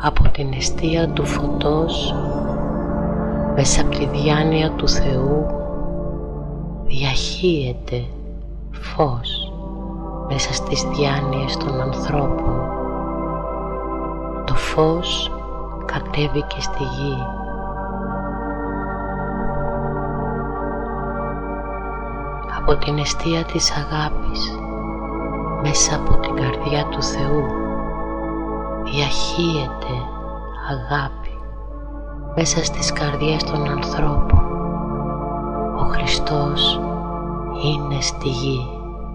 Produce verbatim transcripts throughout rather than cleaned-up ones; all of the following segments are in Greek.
από την εστία του φωτός, μέσα από τη διάνοια του Θεού, διαχύεται φως μέσα στις διάνοιες των ανθρώπων. Το φως κατέβηκε στη γη. Από την εστία της αγάπης, μέσα από την καρδιά του Θεού, διαχύεται αγάπη μέσα στις καρδιές των ανθρώπων. Ο Χριστός είναι στη γη.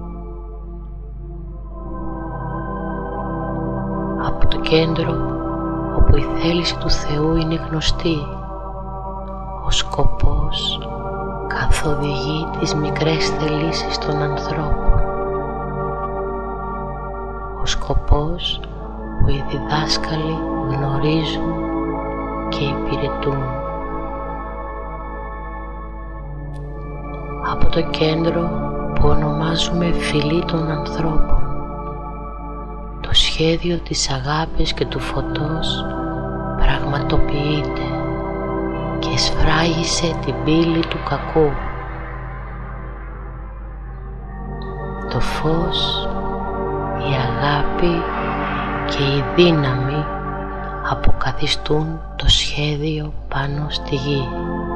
Από το κέντρο όπου η θέληση του Θεού είναι γνωστή, ο σκοπός καθοδηγεί τις μικρές θελήσεις των ανθρώπων. Ο σκοπός που οι διδάσκαλοι γνωρίζουν και υπηρετούν. Από το κέντρο που ονομάζουμε φυλή των ανθρώπων, το σχέδιο της αγάπης και του φωτός πραγματοποιείται και σφράγισε την πύλη του κακού. Το φως, η αγάπη και η δύναμη αποκαθιστούν το σχέδιο πάνω στη γη.